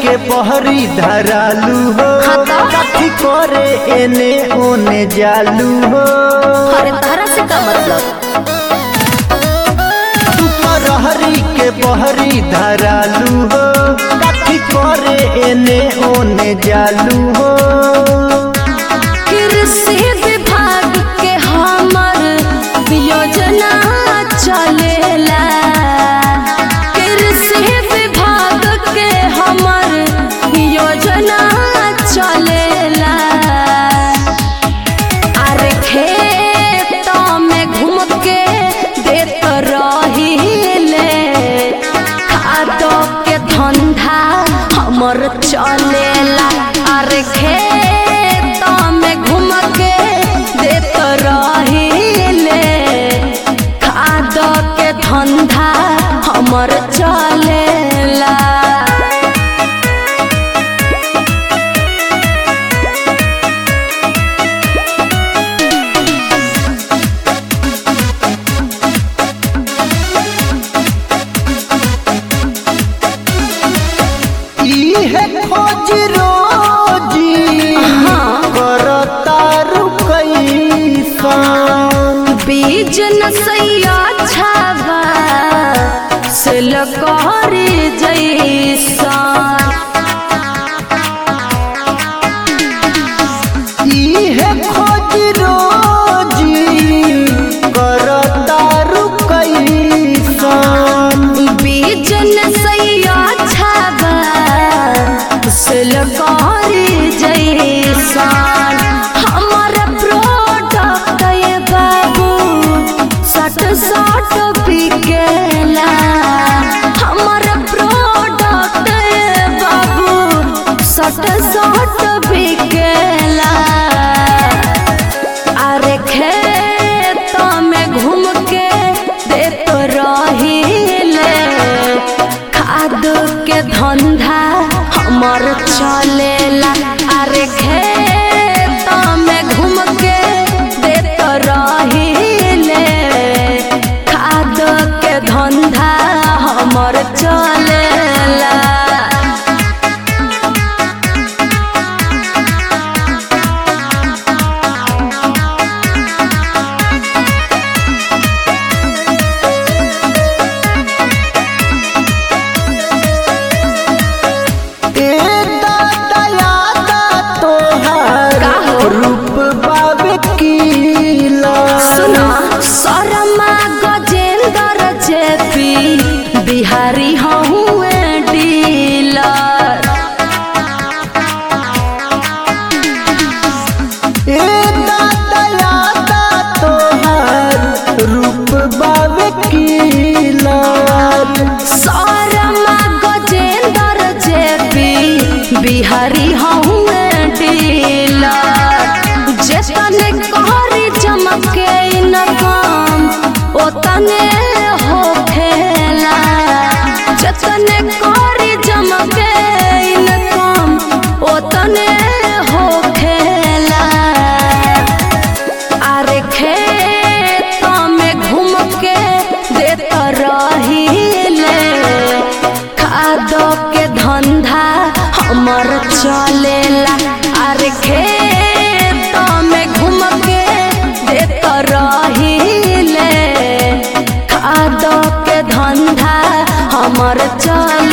के बहरी धरालू हो काठी करे एने ओने जालू हो। अरे तारा से का मतलब? तू रहरी के बहरी धरालू हो काठी करे एने ओने जालू हो। कृषि विभाग के हमर योजना चलेला, कृषि विभाग के हमर योजना चलेला। अरे खेत में घूम के देत रहिले खाद के धंधा हमर चलेला। अरे खेत में घूम के देत रहिले खाद के धंधा हमर चलेला। इहे खोज रोजी करतारू कैसन बीज नसैया छावा से लकहरी जैसन। इहे खोज रोजी करतारू कैसन बीज नसैया छावा से लकहरी जैसन। हमर प्रोडक्ट ये बाबू सट सट बिकेला। हमर प्रोडक्ट ये बाबू सट सट बिकेला। अरे खेत में घूम के देत रहिले खाद के धंधा हमर चलेला। अरे खेत में घूम के देत रहिले खाद के धंधा हमर चलेला। रूप बाबे कीला सुना शर्मा गजेंद्र जेपी बिहारी हुए डीलर। तोहार रूप बाबे कीला शर्मा गजेंद्र जेपी बिहारी हुए डीलर। जेतने कहरी चमके न काम ओतने हो खेला। जेतने कहरी चमके न काम ओतने हो खेला। अरे खेत में घूम के देत रहिले खाद के धंधा हमर चलेला। अरे खेत में घूम के देत रहिले खाद के धंधा हमर चलेला।